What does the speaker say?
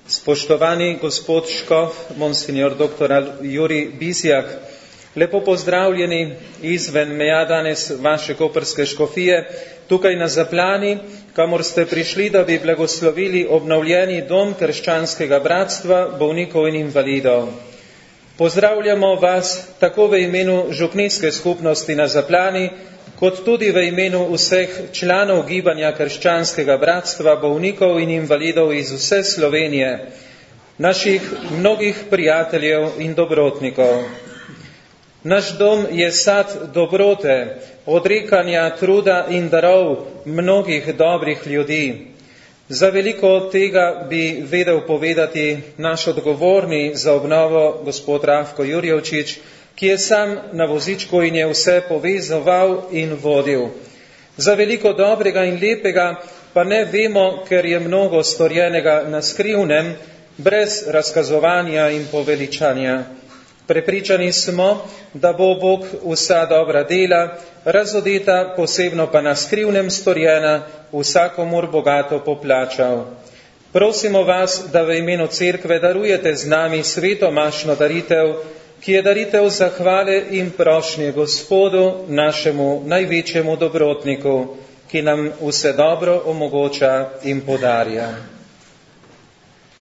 Spoštovani gospod škof, monsignor dr. Jurij Bizjak, lepo pozdravljeni izven meja danes vaše koprske škofije, tukaj na Zaplani, kamor ste prišli, da bi blagoslovili obnovljeni dom krščanskega bratstva, bolnikov in invalidov. Pozdravljamo vas tako v imenu župnijske skupnosti na Zaplani, kot tudi v imenu vseh članov gibanja krščanskega bratstva, bolnikov in invalidov iz vse Slovenije, naših mnogih prijateljev in dobrotnikov. Naš dom je sad dobrote, odrekanja, truda in darov mnogih dobrih ljudi. Za veliko od tega bi vedel povedati naš odgovorni za obnovo gospod Rafko Jurjevčič, ki je sam na vozičku in je vse povezoval in vodil. Za veliko dobrega in lepega pa ne vemo, ker je mnogo storjenega na skrivnem, brez razkazovanja in poveličanja. Prepričani smo, da bo Bog vsa dobra dela, razodeta, posebno pa na skrivnem storjena, vsakomur bogato poplačal. Prosimo vas, da v imenu Cerkve darujete z nami svetomašno daritev, ki je daritev zahvale in prošnje Gospodu, našemu največjemu dobrotniku, ki nam vse dobro omogoča in podarja.